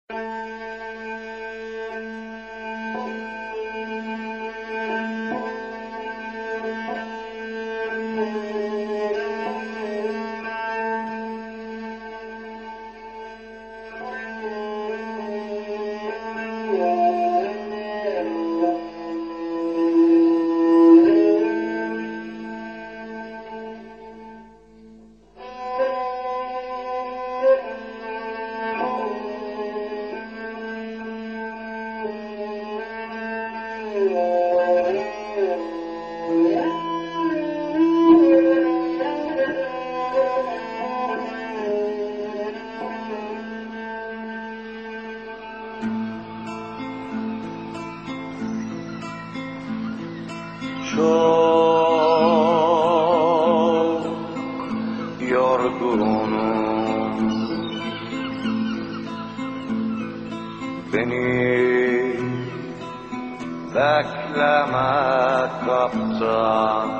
Çok yorgunum, beni bekleme kaptan.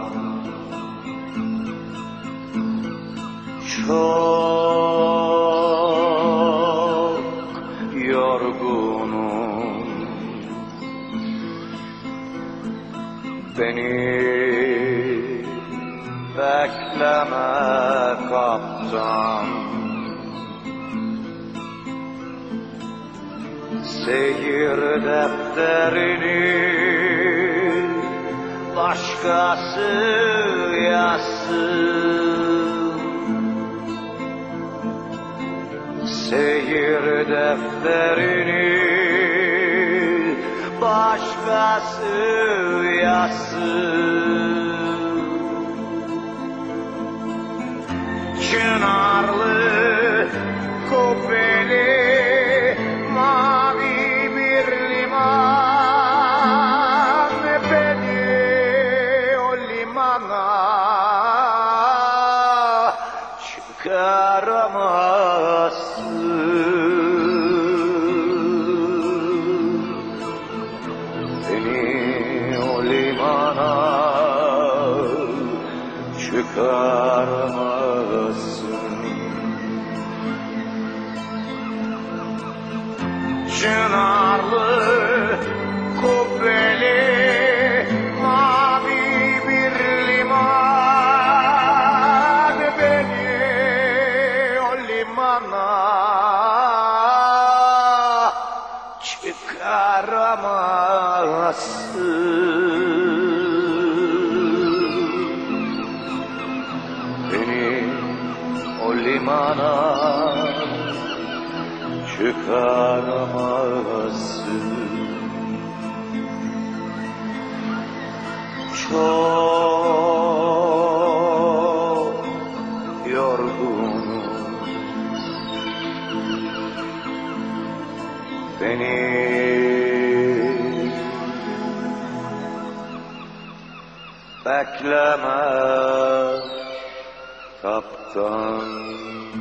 Çok yorgunum, beni bekleme kaptan. Seyir defterini başkası yazsın. Seyir defterini başkası yazsın. Çınarlı, kubbeli, mavi bir liman, beni o limana çıkaramazsın. Beni o limana çıkaramazsın. Çınarlı, kubbeli, mavi bir liman, beni o limana çıkaramazsın. Beni o limana çıkaramazsın. Çok yorgunum, beni bekleme kaptan.